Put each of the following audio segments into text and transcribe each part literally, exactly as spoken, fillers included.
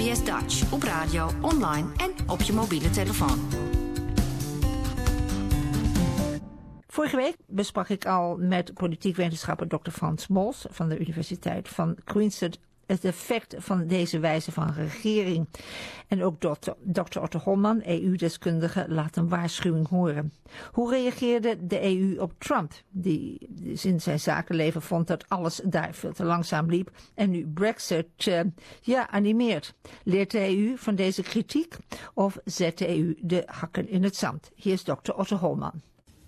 S Dutch op radio, online en op je mobiele telefoon. Vorige week besprak ik al met politiek wetenschapper dokter Frans Mols van de Universiteit van Queensland het effect van deze wijze van regering. En ook dokter Otto Holman, E U-deskundige, laat een waarschuwing horen. Hoe reageerde de E U op Trump, die dus in zijn zakenleven vond dat alles daar veel te langzaam liep en nu Brexit uh, ja, animeert? Leert de E U van deze kritiek of zet de E U de hakken in het zand? Hier is dokter Otto Holman.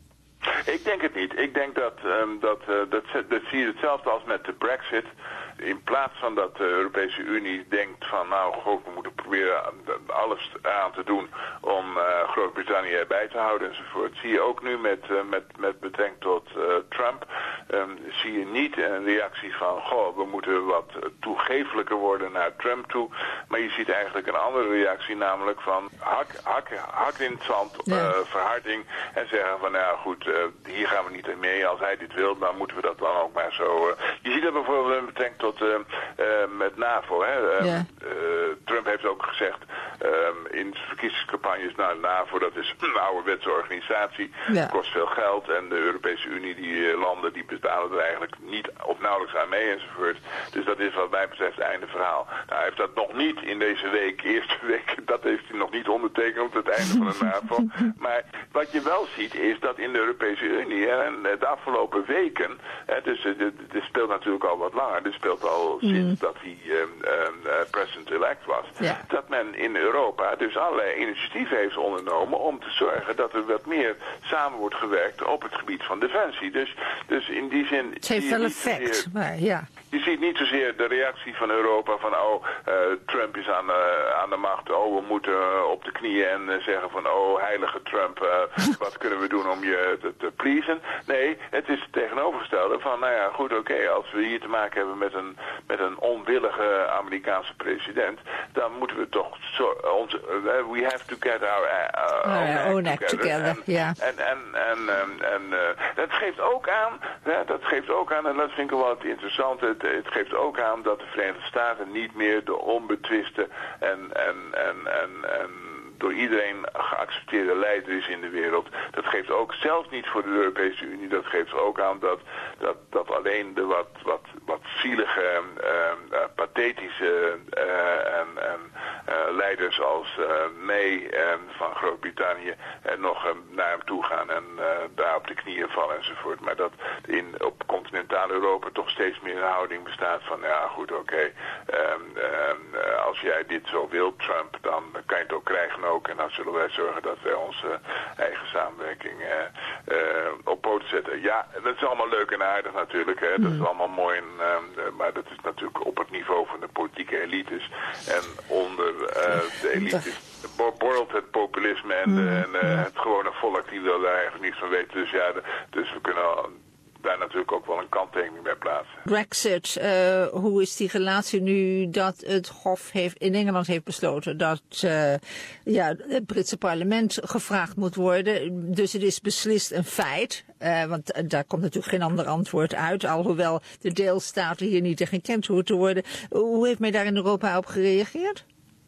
Ik denk het niet. Ik denk dat, um, dat, uh, dat, dat zie je hetzelfde als met de Brexit. In plaats van dat de Europese Unie denkt van nou, God, we moeten proberen alles aan te doen om uh, Groot-Brittannië erbij te houden enzovoort. Zie je ook nu met, uh, met, met betrekking tot uh, Trump, um, zie je niet een reactie van goh, we moeten wat toegefelijker worden naar Trump toe. Maar je ziet eigenlijk een andere reactie, namelijk van hak, hak, hak in het zand, uh, ja. verharding en zeggen van nou ja, goed, uh, hier gaan we niet mee. Als hij dit wil, dan moeten we dat dan ook maar zo. Uh, je ziet dat bijvoorbeeld met betrekking tot uh, uh, met NAVO. Hè. Uh, yeah. uh, Trump heeft ook gezegd um, in zijn verkiezingscampagnes naar de NAVO, dat is een ouderwetse organisatie, yeah. kost veel geld en de Europese Unie, die uh, landen, die betalen er eigenlijk niet of nauwelijks aan mee enzovoort. Dus dat is wat mij betreft het einde verhaal. Nou, hij heeft dat nog niet in deze week, eerste week, dat heeft hij nog niet ondertekend op het einde van de NAVO. Maar wat je wel ziet is dat in de Europese Unie en de afgelopen weken, hè, dus dit speelt natuurlijk al wat langer, dit speelt al mm. sinds dat hij um, um, uh, president-elect was, ja. dat men in Europa dus allerlei initiatieven heeft ondernomen om te zorgen dat er wat meer samen wordt gewerkt op het gebied van defensie. Dus, dus in die zin... Het heeft wel effect, zozeer, maar ja. Je ziet niet zozeer de reactie van Europa van oh, uh, Trump is aan, uh, aan de macht, oh, we moeten uh, op de knieën en uh, zeggen van oh, heilige Trump, uh, wat kunnen we doen om je te, te pleasen? Nee, het is het tegenovergestelde van, nou ja, goed, oké, okay, als we hier te maken hebben met een, met een onwillige Amerikaanse president, dan moeten we toch, zo, onze, uh, we have to get our uh, oh, own, yeah, act own act together. together. Ja. En, en, en, en, en uh, dat geeft ook aan, ja, dat geeft ook aan, en dat vind ik wel het interessante, het, het geeft ook aan dat de Verenigde Staten niet meer de onbetwiste en, en, en, en, en door iedereen geaccepteerde leider is in de wereld. Dat geeft ook, zelfs niet voor de Europese Unie, dat geeft ook aan dat, dat, dat alleen de wat, wat, wat zielige, uh, uh, pathetische uh, en, en uh, leiders als uh, May uh, van Groot-Brittannië uh, nog uh, naar hem toe gaan en uh, daar op de knieën vallen enzovoort. Maar dat in, op continentaal Europa toch steeds meer een houding bestaat van ja goed oké, okay, um, um, uh, als jij dit zo wilt, Trump, dan kan je het ook krijgen ook. En dan zullen wij zorgen dat wij onze eigen samenwerking uh, uh, op poten zetten. Ja, dat is allemaal leuk en aardig natuurlijk. Hè. Dat is allemaal mooi. En, uh, maar dat is natuurlijk op het niveau van de politieke elites. En onder uh, de elites borrelt het populisme en, mm, en uh, ja. het gewone volk die wil daar eigenlijk niets van weten. Dus ja, de, dus we kunnen daar natuurlijk ook wel een kanttekening bij plaatsen. Brexit, uh, hoe is die relatie nu dat het Hof heeft, in Engeland heeft besloten dat uh, ja, het Britse parlement gevraagd moet worden. Dus het is beslist een feit, uh, want uh, daar komt natuurlijk geen ander antwoord uit, alhoewel de deelstaten hier niet tegen gekend hoeven te worden. Hoe heeft men daar in Europa op gereageerd?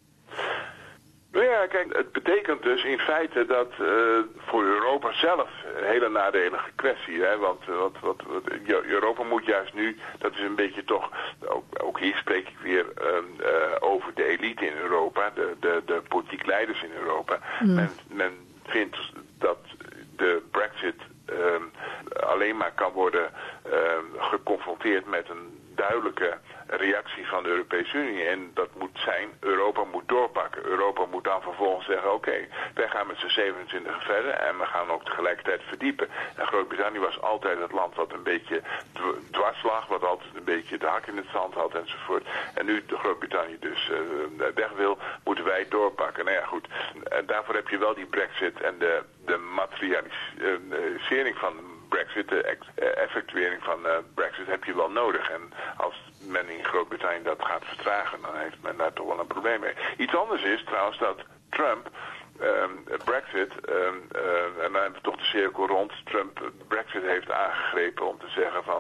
Nou ja, kijk, het betekent dus in feite dat uh, voor Europa zelf een hele nadelige kwestie, hè, want wat, wat, wat, Europa moet juist nu, dat is een beetje toch, ook, ook hier spreek ik weer um, uh, over de elite in Europa, de, de, de politiek leiders in Europa. Mm. Men, men vindt dat de Brexit um, alleen maar kan worden um, geconfronteerd met een duidelijke reactie van de Europese Unie. En dat moet zijn, Europa moet doorpakken. Europa moet dan vervolgens zeggen, oké, okay, wij gaan met z'n zevenentwintig verder en we gaan ook tegelijkertijd verdiepen. En Groot-Brittannië was altijd het land wat een beetje dwars lag, wat altijd een beetje de hak in het zand had enzovoort. En nu de Groot-Brittannië dus uh, weg wil, moeten wij doorpakken. Nou ja, goed. En daarvoor heb je wel die Brexit en de, de materialisering van Brexit, de effectuering van uh, Brexit heb je wel nodig. En als men in Groot-Brittannië dat gaat vertragen, dan heeft men daar toch wel een probleem mee. Iets anders is trouwens dat Trump um, Brexit, um, uh, en dan hebben we toch de cirkel rond, Trump Brexit heeft aangegrepen om te zeggen van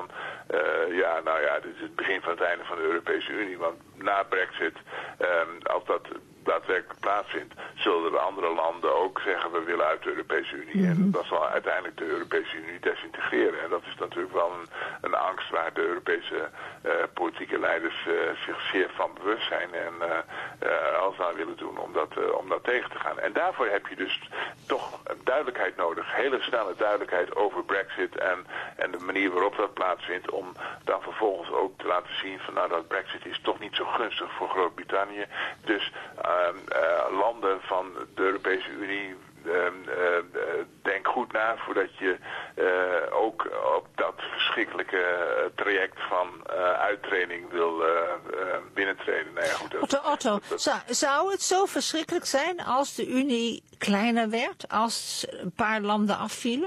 uh, ja, nou ja, dit is het begin van het einde van de Europese Unie. Want na Brexit, um, als dat daadwerkelijk plaatsvindt, zullen de andere landen ook zeggen we willen uit de Europese Unie. Mm-hmm. En dat zal uiteindelijk de Europese Unie desintegreren. En dat is natuurlijk wel een, een angst waar de Europese uh, politieke leiders uh, zich zeer van bewust zijn en uh, uh, alles aan willen doen om dat, uh, om dat tegen te gaan. En daarvoor heb je dus toch duidelijkheid nodig. Hele snelle duidelijkheid over Brexit en, en de manier waarop dat plaatsvindt, om dan vervolgens ook te laten zien van nou dat Brexit is toch niet zo gunstig voor Groot-Brittannië. Dus uh, uh, landen van de Europese Unie, Uh, uh, uh, denk goed na voordat je uh, ook op dat verschrikkelijke traject van uh, uittreding wil uh, uh, binnentreden. Nee, goed, dat, Otto, Otto dat, zou, zou het zo verschrikkelijk zijn als de Unie kleiner werd, als een paar landen afvielen?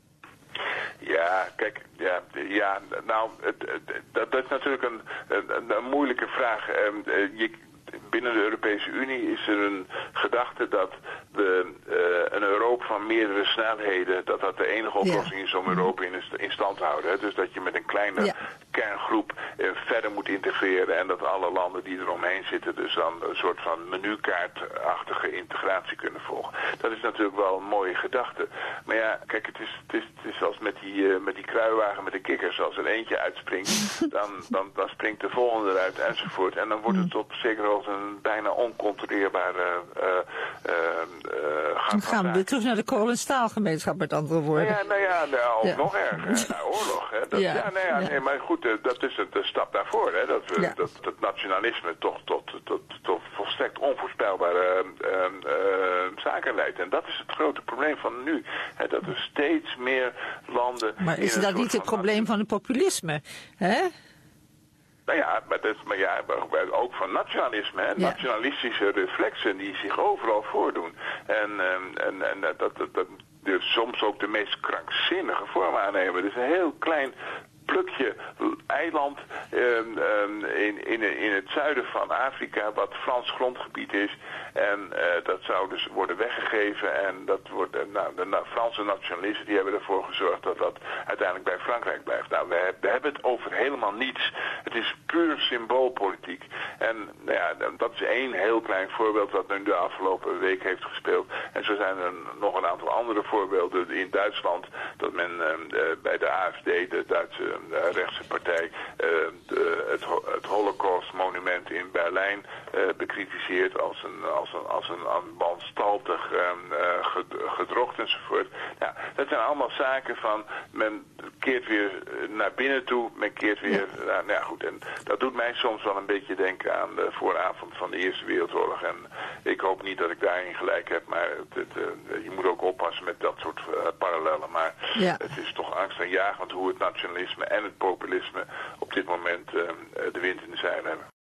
Ja, kijk, ja, ja nou, het, het, dat, dat is natuurlijk een, een, een moeilijke vraag. Uh, je, Binnen de Europese Unie is er een gedachte dat we uh, een Europa van meerdere snelheden, dat dat de enige oplossing is om Europa in, in stand te houden. Hè? Dus dat je met een kleine ja. kerngroep uh, verder moet integreren en dat alle landen die eromheen zitten dus dan een soort van menukaartachtige integratie kunnen volgen. Dat is natuurlijk wel een mooie gedachte. Maar ja, kijk, het is, het is, het is als met die, uh, met die kruiwagen met de kikkers. Als er eentje uitspringt, dan, dan, dan springt de volgende eruit enzovoort. En dan wordt het op zekere hoogte een bijna oncontroleerbare uh, uh, uh, gang. Dan gaan we weer terug naar de kool- en staalgemeenschap met andere woorden. Nou ja, nou ja, nou, ook ja. nog erger. Naar oorlog. Hè. Dat, ja. Ja, nou ja, ja. Nee, maar goed, uh, dat is de stap daarvoor. Hè. Dat, we, ja. dat, dat nationalisme toch tot, tot, tot volstrekt onvoorspelbare uh, uh, zaken leidt. En dat is het grote probleem van nu. Hè, dat er steeds meer landen... Maar is dat niet het probleem van het populisme? Hè? Nou ja, maar, dat, maar ja, ook van nationalisme, hè? Ja. Nationalistische reflexen die zich overal voordoen. En, en, en dat, dat, dat dus soms ook de meest krankzinnige vorm aannemen. Dus een heel klein plukje eiland um, um, in, in, in het zuiden van Afrika, wat Frans grondgebied is. En uh, dat zou dus worden weggegeven. En dat wordt, uh, nou, de na, Franse nationalisten die hebben ervoor gezorgd dat dat uiteindelijk bij Frankrijk blijft. Nou, we, we hebben het over helemaal niets. Het is puur symboolpolitiek. En nou ja, dat is één heel klein voorbeeld wat nu de afgelopen week heeft gespeeld. En zo zijn er nog een aantal andere voorbeelden in Duitsland. Dat men uh, bij de A F D, de Duitse de rechtse partij, uh, de, het, het Holocaust-monument in Berlijn uh, bekritiseert als een, als een, als een wanstaltig uh, gedrocht enzovoort. Ja, dat zijn allemaal zaken van men keert weer naar binnen toe, men keert weer, ja. Nou, nou ja goed, en dat doet mij soms wel een beetje denken aan de vooravond van de Eerste Wereldoorlog. En ik hoop niet dat ik daarin gelijk heb, maar het, het, uh, je moet ook oppassen met dat soort uh, parallellen. Maar ja. Het is toch angstaanjagend hoe het nationalisme en het populisme op dit moment uh, de wind in de zeilen hebben.